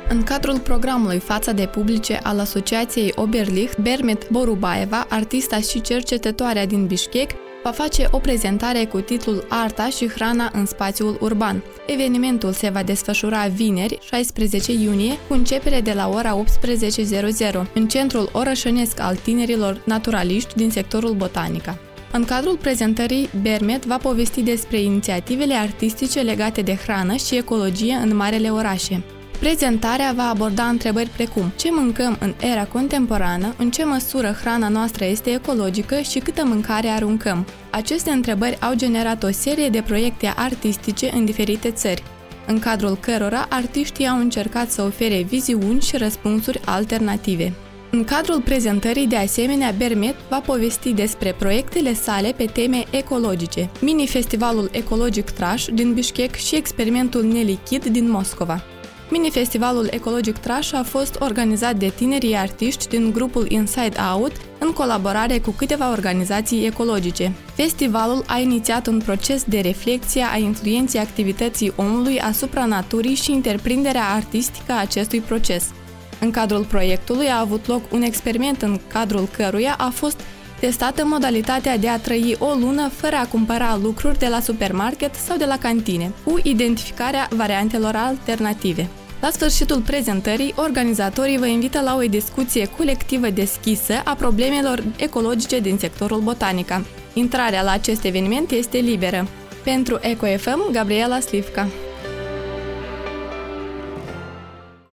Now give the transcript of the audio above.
În cadrul programului Fața de Publice al Asociației Oberlicht, Bermet Borubaeva, artista și cercetătoarea din Bishkek, va face o prezentare cu titlul Arta și hrana în spațiul urban. Evenimentul se va desfășura vineri, 16 iunie, cu începere de la ora 18:00, în centrul orășănesc al tinerilor naturaliști din sectorul Botanica. În cadrul prezentării, Bermet va povesti despre inițiativele artistice legate de hrană și ecologie în marele orașe. Prezentarea va aborda întrebări precum: ce mâncăm în era contemporană, în ce măsură hrana noastră este ecologică și câtă mâncare aruncăm. Aceste întrebări au generat o serie de proiecte artistice în diferite țări, în cadrul cărora artiștii au încercat să ofere viziuni și răspunsuri alternative. În cadrul prezentării, de asemenea, Bermet va povesti despre proiectele sale pe teme ecologice, mini-festivalul ecologic Trash din Bishkek și experimentul Nelichid din Moscova. Mini-festivalul ecologic Trash a fost organizat de tinerii artiști din grupul Inside Out, în colaborare cu câteva organizații ecologice. Festivalul a inițiat un proces de reflecție a influenței activității omului asupra naturii și întreprinderea artistică a acestui proces. În cadrul proiectului a avut loc un experiment în cadrul căruia a fost testată modalitatea de a trăi o lună fără a cumpăra lucruri de la supermarket sau de la cantine, cu identificarea variantelor alternative. La sfârșitul prezentării, organizatorii vă invită la o discuție colectivă deschisă a problemelor ecologice din sectorul Botanica. Intrarea la acest eveniment este liberă. Pentru Eco FM, Gabriela Slivka.